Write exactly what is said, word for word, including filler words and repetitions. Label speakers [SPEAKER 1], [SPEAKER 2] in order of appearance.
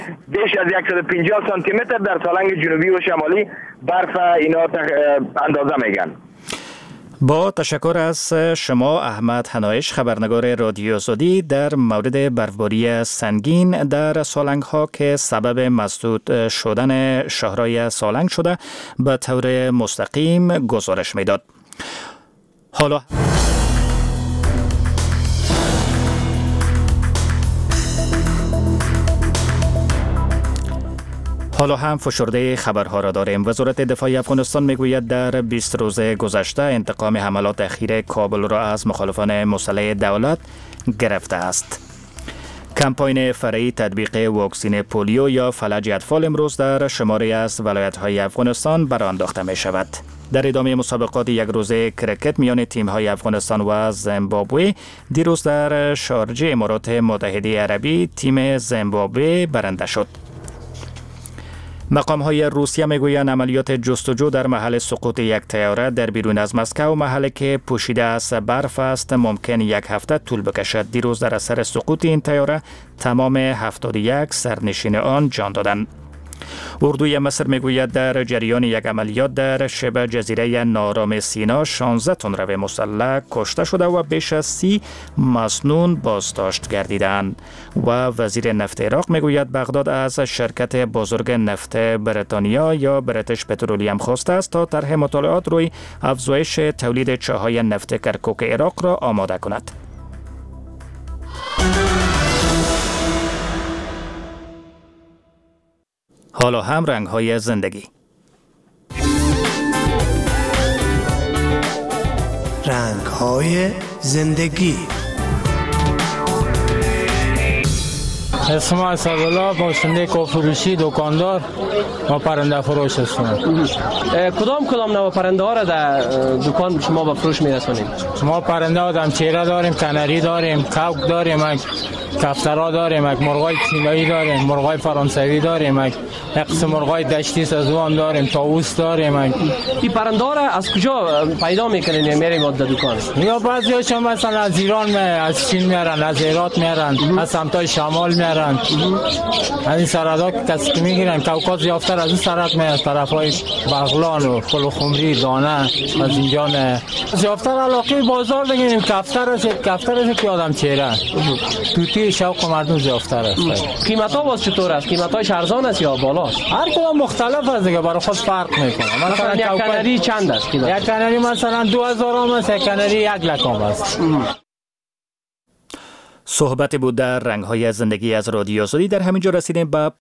[SPEAKER 1] بیش از صد و پنجاه سانتی متر در سالنگ جنوبی و شمالی برف اینا اندازه میگن.
[SPEAKER 2] با تشکر از شما احمد حنایش، خبرنگار رادیو آزادی، در مورد برفباری سنگین در سالنگ ها که سبب مسدود شدن شهرهای سالنگ شده به طور مستقیم گزارش میداد. حالا حالا هم فشرده خبرها را داریم. وزارت دفاع افغانستان میگوید در بیست روز گذشته انتقام حملات اخیر کابل را از مخالفان مسلح دولت گرفته است. کمپاین فرعی تطبیق واکسین پولیو یا فلج اطفال امروز در شماری از ولایت‌های افغانستان برآ انداخته می شود. در ادامه مسابقات یک روزه کرکت میان تیم‌های افغانستان و زیمبابوه دیروز در شارجه امارات متحده عربی تیم زیمبابوه برنده شد. مقام‌های روسیه میگویند عملیات جستجو در محل سقوط یک طیاره در بیرون از مسکو، محلی که پوشیده از برف است، ممکن یک هفته طول بکشد. دیروز در اثر سقوط این طیاره تمام هفتاد و یک سرنشین آن جان دادند. اردوی مصر میگوید در جریان یک عملیات در شبه جزیره نارام سینا شانزده تندرو مسلح کشته شده و بیش از سی مسنون بازداشت گردیدند. و وزیر نفت عراق میگوید بغداد از شرکت بزرگ نفت بریتانیا یا بریتیش پترولیم خواسته است تا طرح مطالعات روی افزایش تولید چاهای نفت کرکوک عراق را آماده کند. حالا هم رنگ‌های زندگی.
[SPEAKER 3] رنگ‌های زندگی.
[SPEAKER 4] اسم اسدالله، باشنده کافروشی، دکاندار و پرنده فروش هستم.
[SPEAKER 5] کدام کدام نوع پرنده ها را در دکان شما به فروش میرسونید؟
[SPEAKER 4] ما پرنده آدم چهره داریم، کنری داریم، کوک داریم، کفترا داریم، مرغای طلایی داریم، مرغای فرانسوی داریم، یک قسم مرغای دشتی سزوان داریم، طاووس داریم.
[SPEAKER 5] این پرنده ها را از کجا پیدا میکنین یا میریم در دکان؟
[SPEAKER 4] یا بعضی‌هاش مثلا از ایران می از چین میارن، از هرات میارن، از سمتای شمال میارن. از این سردا کسی که میگیرن کوکاز یافتر از این سرد می از طرفای بغلان و خلوخمری دانه از اینجا نه یافتر علاقه بازار بگیریم. کفتر است، کفتر است که آدم چهره توتی شوق مردم یافتر است.
[SPEAKER 5] قیمت ها باز چطور است؟ قیمت های ارزان است یا بالاست؟
[SPEAKER 4] هر کدام مختلف است دیگه، برای خود فرق میکنه.
[SPEAKER 5] مثلا یک کنری چند است؟
[SPEAKER 4] یک کنری مثلا دو هزار هم است، یک کنری یک لک هم است.
[SPEAKER 2] صحبت بود در رنگ‌های زندگی از رادیو آزادی. در همینجا رسیدیم به